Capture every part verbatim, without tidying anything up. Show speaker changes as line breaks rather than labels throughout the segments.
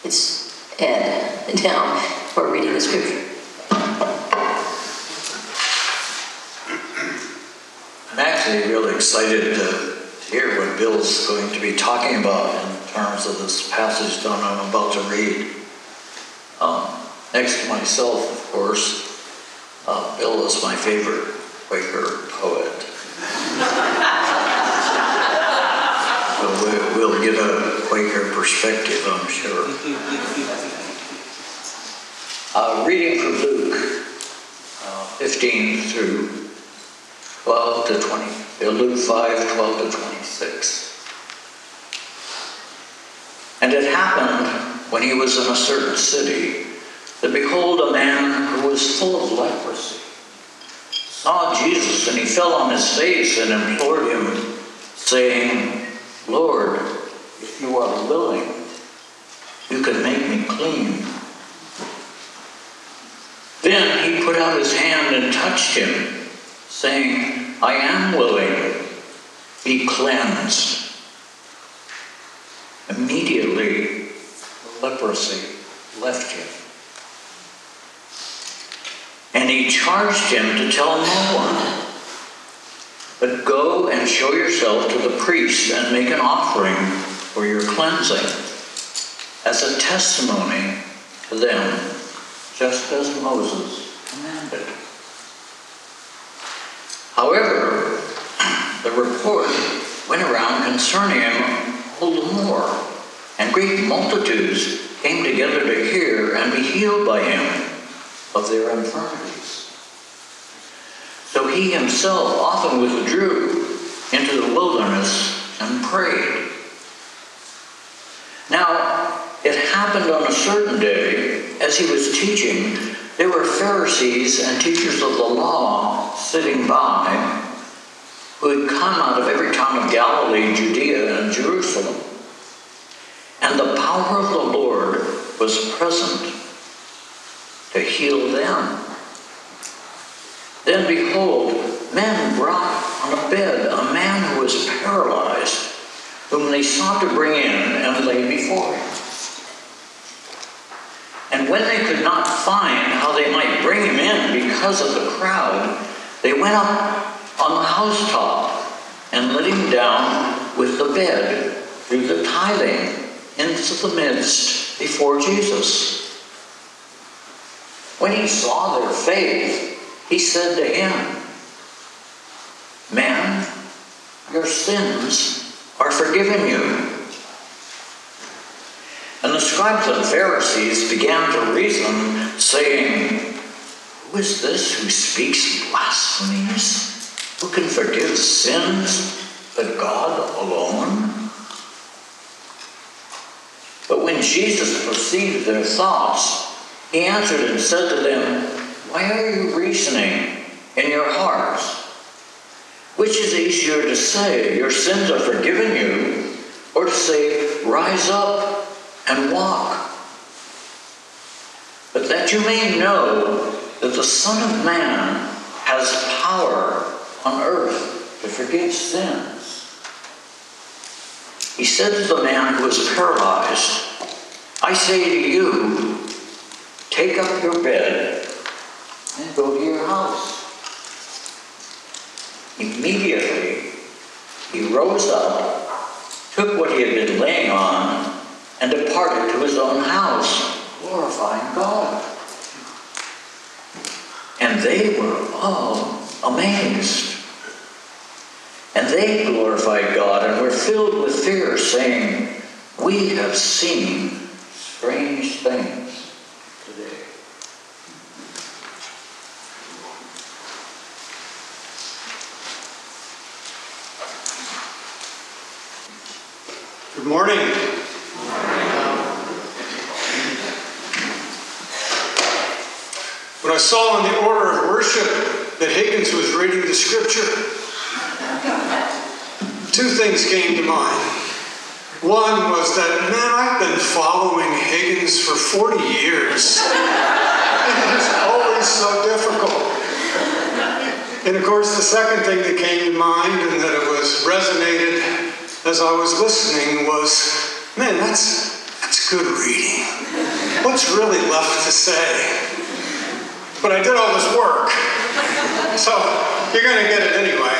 It's Ed. Now we're reading the scripture.
I'm actually really excited to hear what Bill's going to be talking about in terms of this passage that I'm about to read. Um, next to myself, of course, uh, Bill is my favorite Quaker poet. So we, we'll get a Quaker perspective, I'm sure. Uh, reading from Luke uh, fifteen through twelve to twenty, Luke five, twelve to twenty-six. And it happened when he was in a certain city that behold, a man who was full of leprosy saw Jesus, and he fell on his face and implored him, saying, Lord, if you are willing, you can make me clean. Then he put out his hand and touched him, saying, I am willing, be cleansed. Immediately, the leprosy left him. And he charged him to tell no one, but go and show yourself to the priest and make an offering for your cleansing, as a testimony to them, just as Moses commanded. However, the report went around concerning him all the more, and great multitudes came together to hear and be healed by him of their infirmities. So he himself often withdrew into the wilderness and prayed. Now, it happened on a certain day, as he was teaching, there were Pharisees and teachers of the law sitting by, who had come out of every town of Galilee, Judea, and Jerusalem. And the power of the Lord was present to heal them. Then behold, men brought on a bed a man who was paralyzed, whom they sought to bring in and lay before him. And when they could not find how they might bring him in because of the crowd, they went up on the housetop and let him down with the bed through the tiling into the midst before Jesus. When he saw their faith, he said to him, Man, your sins are forgiven you. And the scribes and Pharisees began to reason, saying, Who is this who speaks blasphemies? Who can forgive sins but God alone? But when Jesus perceived their thoughts, he answered and said to them, Why are you reasoning in your hearts? Which is easier to say, Your sins are forgiven you, or to say, Rise up and walk? But that you may know that the Son of Man has power on earth to forgive sins. He said to the man who was paralyzed, I say to you, take up your bed and go to your house. Immediately, he rose up, took what he had been laying on, and departed to his own house, glorifying God. And they were all amazed. And they glorified God and were filled with fear, saying, We have seen strange things today.
Good morning. When I saw in the order of worship that Higgins was reading the scripture, two things came to mind. One was that, man, I've been following Higgins for forty years. It is always so difficult. And of course, the second thing that came to mind, and that it was resonated as I was listening, was, man, that's that's It's good reading. What's really left to say? But I did all this work, so you're going to get it anyway.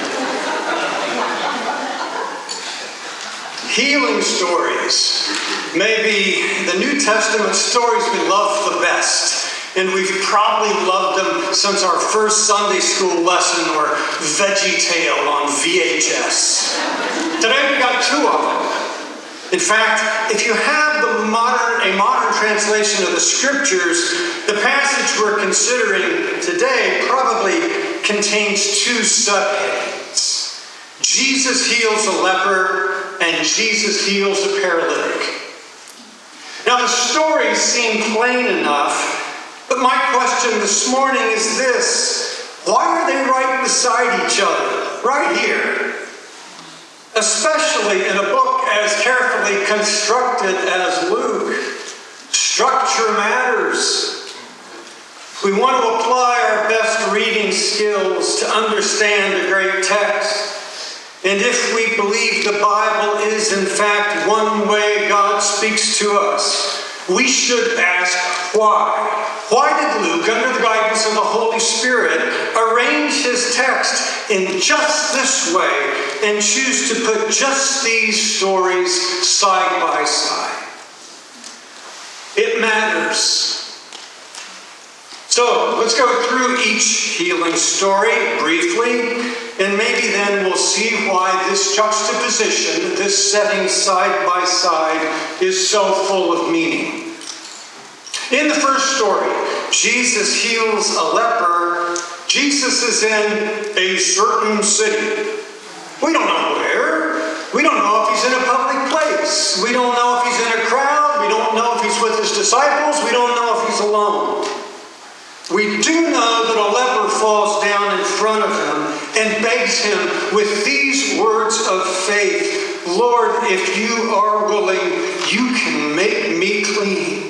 Healing stories may be the New Testament stories we love the best. And we've probably loved them since our first Sunday school lesson or Veggie Tale on V H S. Today we got two of them. In fact, if you have the modern, a modern translation of the scriptures, the passage we're considering today probably contains two subheadings. Jesus heals a leper and Jesus heals a paralytic. Now the stories seem plain enough. But my question this morning is this: why are they right beside each other, right here? Especially in a book as carefully constructed as Luke. Structure matters. We want to apply our best reading skills to understand a great text. And if we believe the Bible is in fact one way God speaks to us, we should ask why. Why did Luke, under the guidance of the Holy Spirit, arrange his text in just this way and choose to put just these stories side by side? It matters. So let's go through each healing story briefly, and maybe then we'll see why this juxtaposition, this setting side by side, is so full of meaning. In the first story, Jesus heals a leper. Jesus is in a certain city. We don't know where. We don't know if he's in a public place. We don't know if he's in a crowd. We don't know if he's with his disciples. We don't know if he's alone. We do know that a leper falls down in front of him and begs him with these words of faith: Lord, if you are willing, you can make me clean.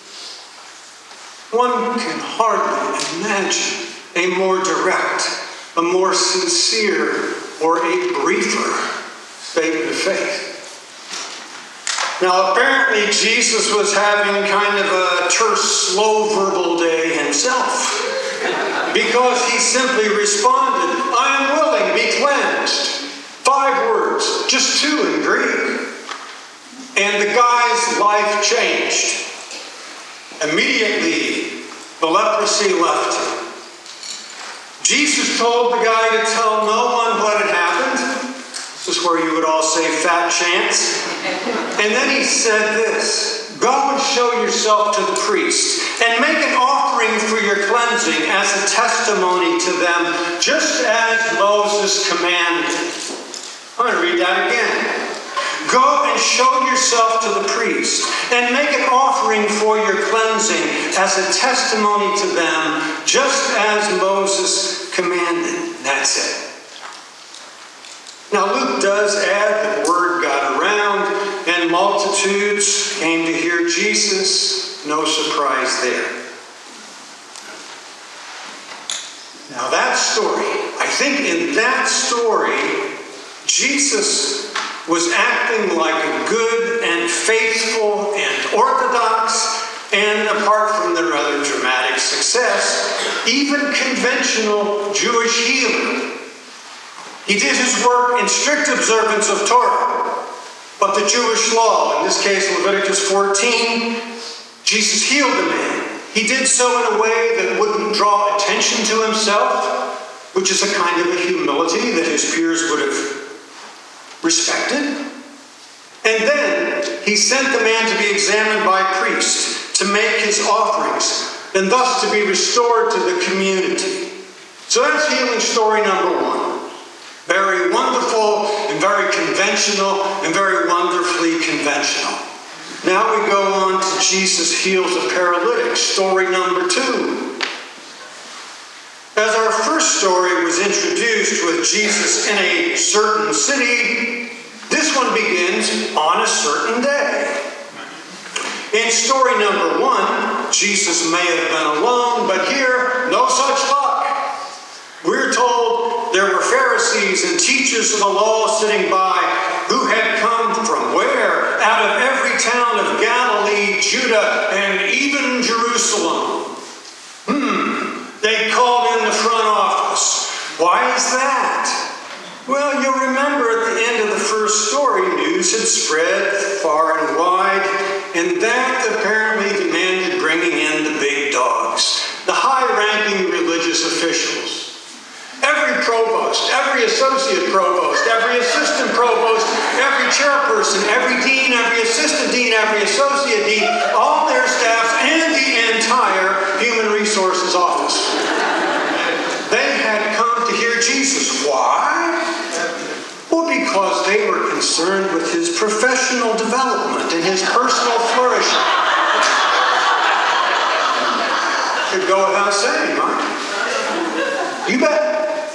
One can hardly imagine a more direct, a more sincere, or a briefer statement of faith. Now, apparently Jesus was having kind of a terse, slow verbal day himself, because he simply responded, I am willing, be cleansed. Five words, just two in Greek. And the guy's life changed. Immediately, the leprosy left him. Jesus told the guy to tell no one what had happened. This is where you would all say fat chance. And then he said this: go and show yourself to the priest and make an offering for your cleansing as a testimony to them, just as Moses commanded. I'm going to read that again. Go and show yourself to the priest and make an offering for your cleansing as a testimony to them, just as Moses commanded. That's it. Now Luke does add that word got around and multitudes came to hear Jesus. No surprise there. Now that story, I think in that story, Jesus was acting like a good and faithful and orthodox, and apart from their rather dramatic success, even conventional Jewish healer. He did his work in strict observance of Torah, but the Jewish law, in this case Leviticus fourteen, Jesus healed a man. He did so in a way that wouldn't draw attention to himself, which is a kind of a humility that his peers would have respected. And then he sent the man to be examined by a priest to make his offerings and thus to be restored to the community. So that's healing story number one. Very wonderful and very conventional and very wonderfully conventional. Now we go on to Jesus heals a paralytic, story number two. As our first story was introduced with Jesus in a certain city, this one begins on a certain day. In story number one, Jesus may have been alone, but here, no such luck. We're told there were Pharisees and teachers of the law sitting by who had come from where? Out of every town of Galilee Judah, and even Jerusalem. Hmm, they called in the front office. Why is that? Well, you'll remember at the end of the first story, news had spread far and wide, and that apparently demanded bringing in the big dogs, the high-ranking religious officials. Every provost, every associate provost, every assistant provost, every chairperson, every dean, every assistant dean, every associate dean, all their staff, and the entire human resources office. They had come to hear Jesus. Why? Well, because they were concerned with his professional development and his personal flourishing. Could go without saying, right? You bet.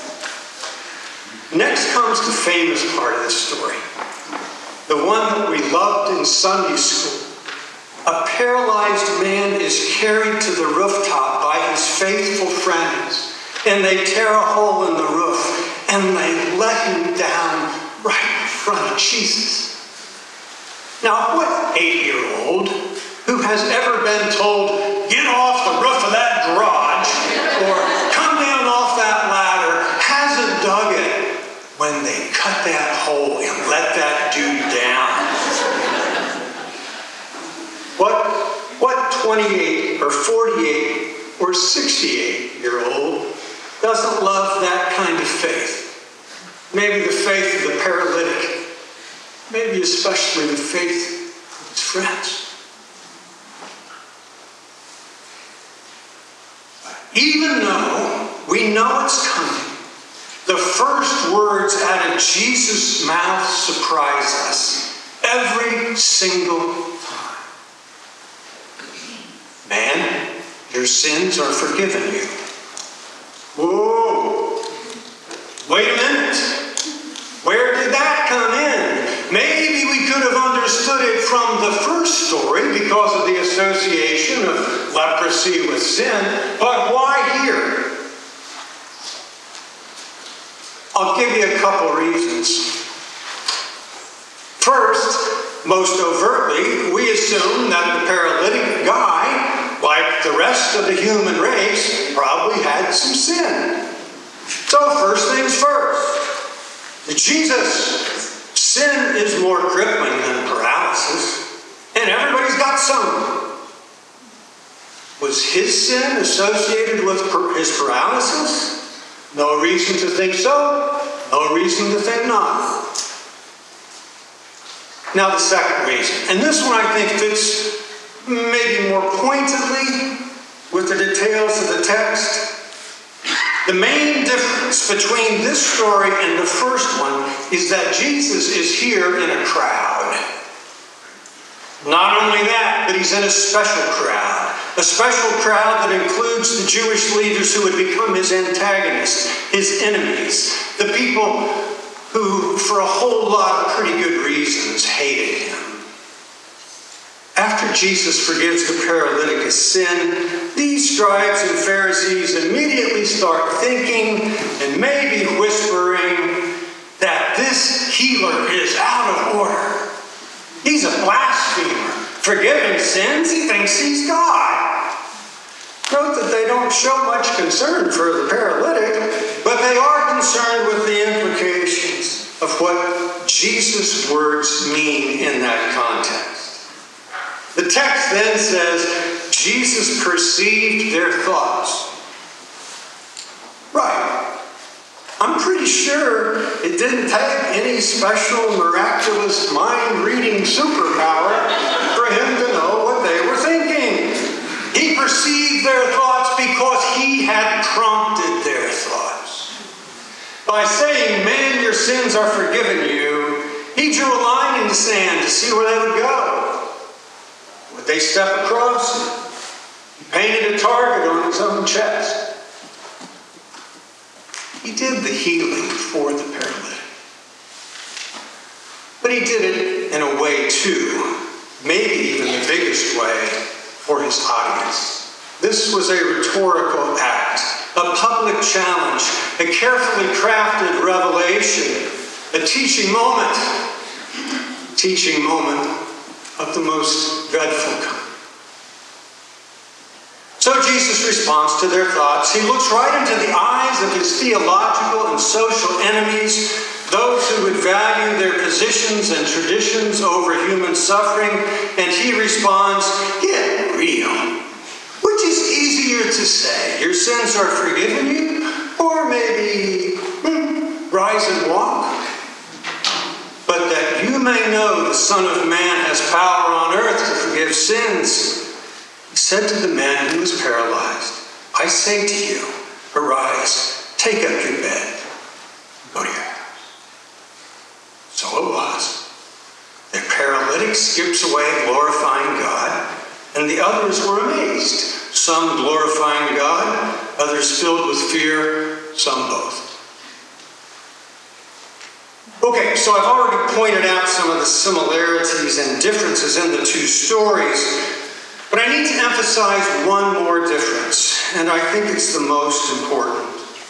Next comes the famous part of the story. The one that we loved in Sunday school. A paralyzed man is carried to the rooftop by his faithful friends, and they tear a hole in the roof, and they let him down right in front of Jesus. Now, what eight-year-old who has ever been told, get off the roof of that garage, or come down off that ladder, hasn't dug it when they cut that hole and let that dude down? What, what twenty-eight or forty-eight or sixty-eight-year-old doesn't love that kind of faith? Maybe the faith of the paralytic. Maybe especially the faith of his friends. Even though we know it's coming, the first words out of Jesus' mouth surprise us every single time. Man, your sins are forgiven you. Whoa! Wait a minute. Where did that come in? Maybe we could have understood it from the first story because of the association of leprosy with sin, but why here? I'll give you a couple reasons. First, most overtly, we assume that the paralytic guy, like the rest of the human race, probably had some sin. So first things first. To Jesus, sin is more crippling than paralysis, and everybody's got some. Was his sin associated with his paralysis? No reason to think so. No reason to think not. Now the second reason, and this one I think fits maybe more pointedly with the details of the text. The main difference between this story and the first one is that Jesus is here in a crowd. Not only that, but he's in a special crowd. A special crowd that includes the Jewish leaders who would become his antagonists, his enemies, the people who, for a whole lot of pretty good reasons, hated him. After Jesus forgives the paralytic his sin, these scribes and Pharisees immediately start thinking and maybe whispering that this healer is out of order. He's a blasphemer. Forgiving sins, he thinks he's God. Note that they don't show much concern for the paralytic, but they are concerned with the implications of what Jesus' words mean in that context. The text then says, Jesus perceived their thoughts. Right. I'm pretty sure it didn't take any special, miraculous, mind-reading superpower for him to know what they were thinking. He perceived their thoughts because he had prompted their thoughts. By saying, man, your sins are forgiven you, he drew a line in the sand to see where they would go. Would they step across it? He painted a target on his own chest. He did the healing for the paralytic. But he did it in a way too, maybe even the biggest way, for his audience. This was a rhetorical act, a public challenge, a carefully crafted revelation, a teaching moment, teaching moment of the most dreadful kind. So Jesus responds to their thoughts. He looks right into the eyes of his theological and social enemies, those who would value their positions and traditions over human suffering, and he responds, "Get real." Which is easier to say, your sins are forgiven you, or maybe, hmm, rise and walk? But that you may know the Son of Man has power on earth to forgive sins, he said to the man who was paralyzed, "I say to you, arise, take up your bed, go to your house." So it was. The paralytic skips away glorifying God, and the others were amazed. Some glorifying God, others filled with fear, some both. Okay, so I've already pointed out some of the similarities and differences in the two stories, but I need to emphasize one more difference, and I think it's the most important.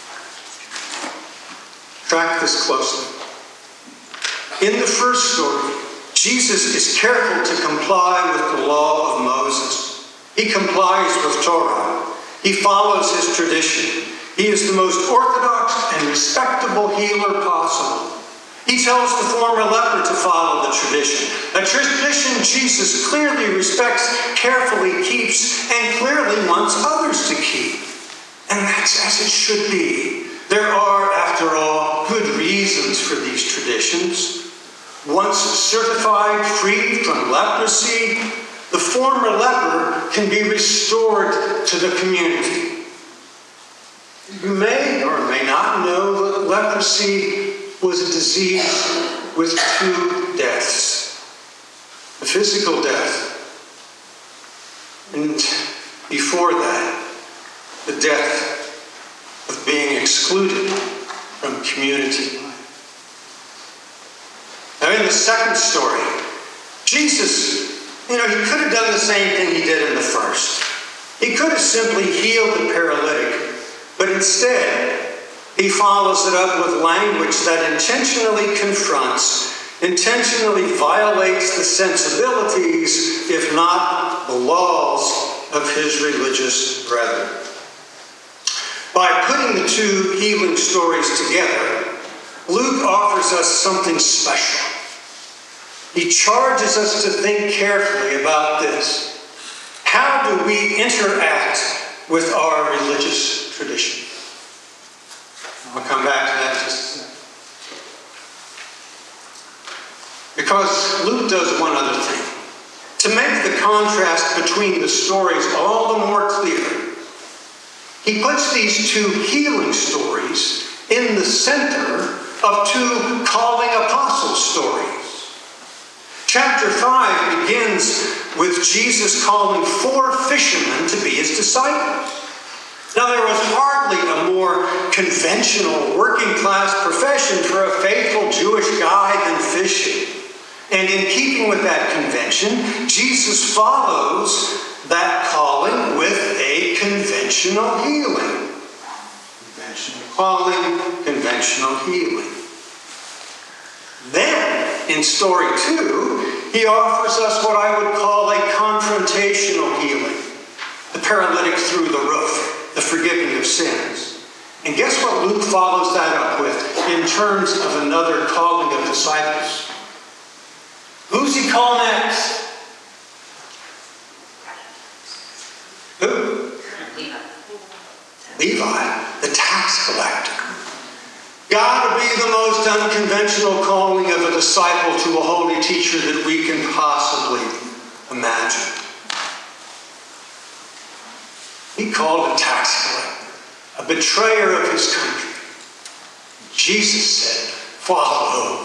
Track this closely. In the first story, Jesus is careful to comply with the law of Moses. He complies with Torah. He follows his tradition. He is the most orthodox and respectable healer possible. He tells the former leper to follow the tradition, a tradition Jesus clearly respects, carefully keeps, and clearly wants others to keep. And that's as it should be. There are, after all, good reasons for these traditions. Once certified free from leprosy, the former leper can be restored to the community. You may or may not know that leprosy was a disease with two deaths. The physical death, and before that, the death of being excluded from community life. Now in the second story, Jesus, you know, he could have done the same thing he did in the first. He could have simply healed the paralytic, but instead, he follows it up with language that intentionally confronts, intentionally violates the sensibilities, if not the laws, of his religious brethren. By putting the two healing stories together, Luke offers us something special. He charges us to think carefully about this. How do we interact with our religious tradition? I'll come back to that in just a second. Because Luke does one other thing. To make the contrast between the stories all the more clear, he puts these two healing stories in the center of two calling apostles stories. Chapter five begins with Jesus calling four fishermen to be his disciples. Now, there was hardly a more conventional working-class profession for a faithful Jewish guy than fishing. And in keeping with that convention, Jesus follows that calling with a conventional healing. Conventional calling, conventional healing. Then, in story two, he offers us what I would call a confrontational healing. The paralytic through the roof, the forgiving of sins. And guess what Luke follows that up with in terms of another calling of disciples? Who's he call next? Who? Levi. Levi, the tax collector. Got to be the most unconventional calling of a disciple to a holy teacher that we can possibly imagine. He called a tax collector, a betrayer of his country. Jesus said, "Follow."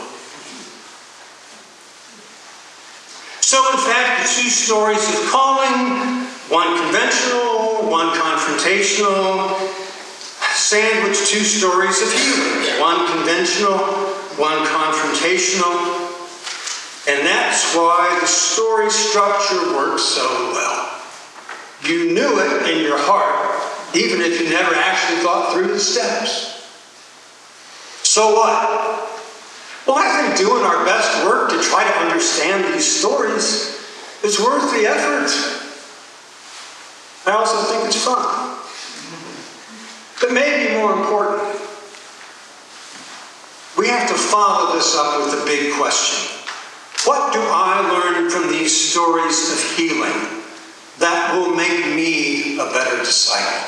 So in fact, the two stories of calling, one conventional, one confrontational, sandwich two stories of healing, one conventional, one confrontational. And that's why the story structure works so well. You knew it in your heart, even if you never actually thought through the steps. So what? Well, I think doing our best work to try to understand these stories is worth the effort. I also think it's fun. But maybe more important, we have to follow this up with the big question. What do I learn from these stories of healing that will make me a better disciple?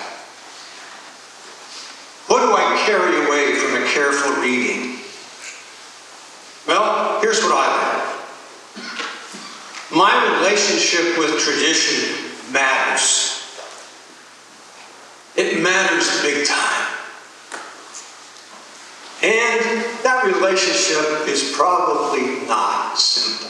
What do I carry away from a careful reading? Well, here's what I learned. My relationship with tradition matters. It matters big time. And that relationship is probably not simple.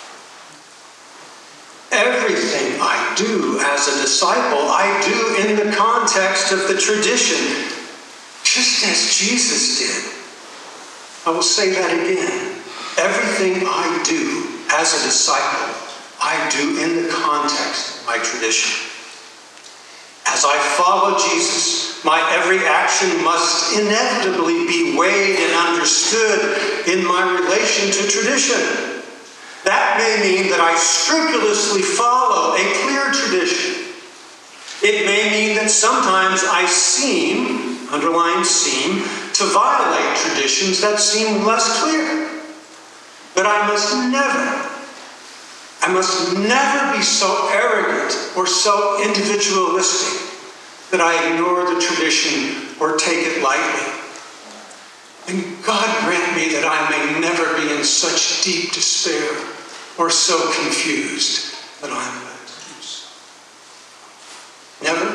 Everything I do as a disciple, I do in the context of the tradition, just as Jesus did. I will say that again. Everything I do as a disciple, I do in the context of my tradition. As I follow Jesus, my every action must inevitably be weighed and understood in my relation to tradition. That may mean that I scrupulously follow a clear tradition. It may mean that sometimes I seem, underline seem, to violate traditions that seem less clear. But I must never, I must never be so arrogant or so individualistic that I ignore the tradition or take it lightly. And God grant me that I may never be in such deep despair or so confused that I am led to do so. Never?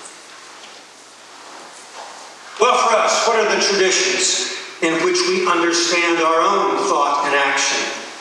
Well, for us, what are the traditions in which we understand our own thought and action?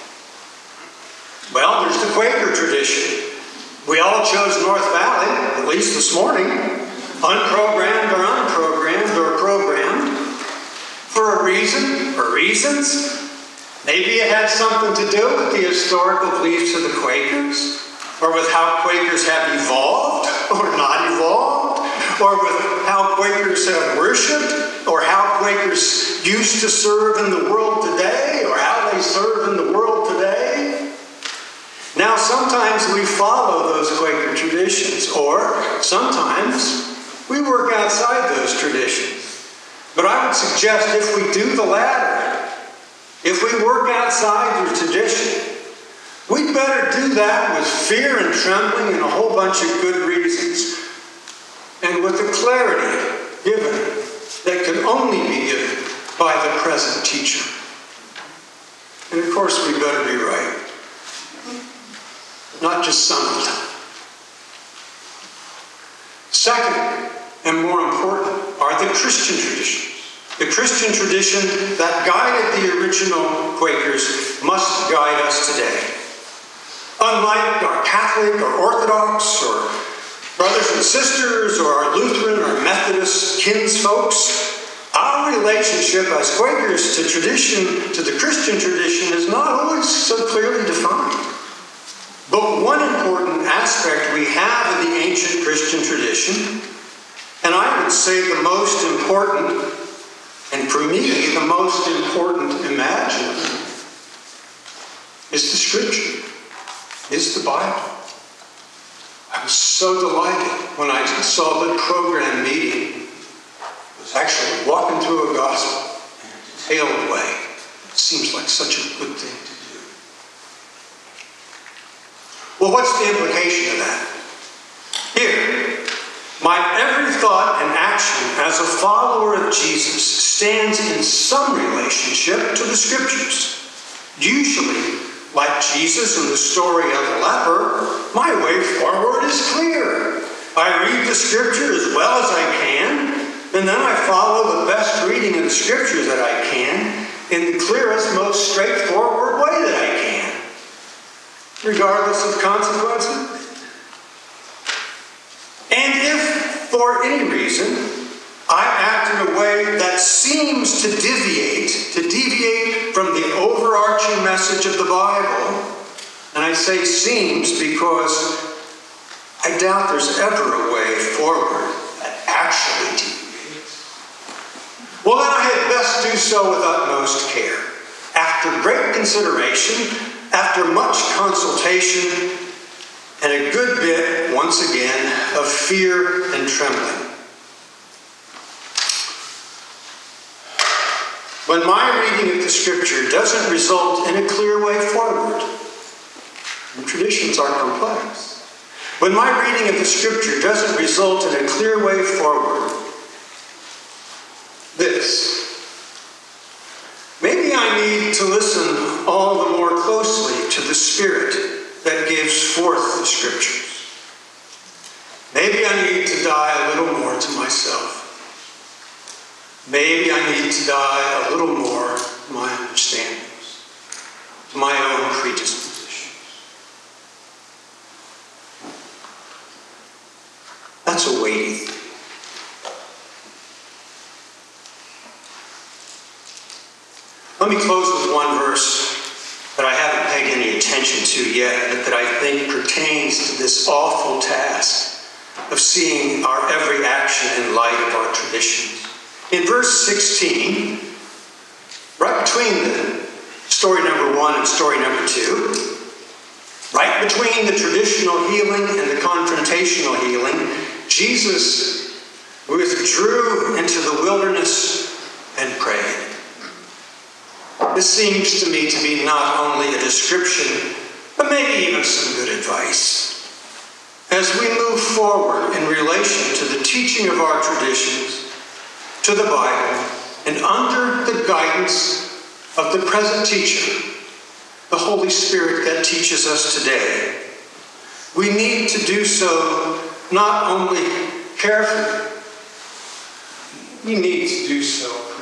Well, there's the Quaker tradition. We all chose North Valley, at least this morning, unprogrammed or unprogrammed or programmed, for a reason or reasons. Maybe it had something to do with the historical beliefs of the Quakers, or with how Quakers have evolved or not evolved, or with how Quakers have worshipped, or how Quakers used to serve in the world today, or how they serve in the world today. Now, sometimes we follow those Quaker traditions, or sometimes we work outside those traditions. But I would suggest if we do the latter, if we work outside the tradition, we'd better do that with fear and trembling and a whole bunch of good reasons, and with the clarity given that can only be given by the present teacher. And of course, we better be right. Not just some of them. Second, and more important, are the Christian traditions. The Christian tradition that guided the original Quakers must guide us today. Unlike our Catholic or Orthodox or brothers and sisters or our Lutheran or Methodist kinsfolks, our relationship as Quakers to tradition, to the Christian tradition, is not always so clearly defined. But one important aspect we have of the ancient Christian tradition, and I would say the most important, and for me, the most important imaginable, is the Scripture, is the Bible. I was so delighted when I saw the program meeting. I was actually walking through a gospel in a detailed way. It seems like such a good thing to do. Well, what's the implication of that? Here, my every thought and action as a follower of Jesus stands in some relationship to the Scriptures. Usually, like Jesus in the story of the leper, my way forward is clear. I read the Scripture as well as I can, and then I follow the best reading of the Scripture that I can in the clearest, most straightforward way that I can, regardless of consequences. And if, for any reason, I act in a way that seems to deviate, to deviate from the overarching message of the Bible, and I say seems because I doubt there's ever a way forward that actually deviates, well, then I had best do so with utmost care. After great consideration, after much consultation, and a good bit, once again, of fear and trembling. When my reading of the scripture doesn't result in a clear way forward, and traditions are complex. When my reading of the scripture doesn't result in a clear way forward, this. Maybe I need to listen all the more closely to the Spirit that gives forth the scriptures. Maybe I need to die a little more to myself. Maybe I need to die a little more to my understandings, to my own predispositions. That's a weighty thing. Let me close with one verse that I haven't paid any attention to yet, but that I think pertains to this awful task of seeing our every action in light of our traditions. In verse sixteen, right between the story number one and story number two, right between the traditional healing and the confrontational healing, Jesus withdrew into the wilderness and prayed. This seems to me to be not only a description, but maybe even some good advice. As we move forward in relation to the teaching of our traditions, to the Bible, and under the guidance of the present teacher, the Holy Spirit that teaches us today, we need to do so not only carefully, we need to do so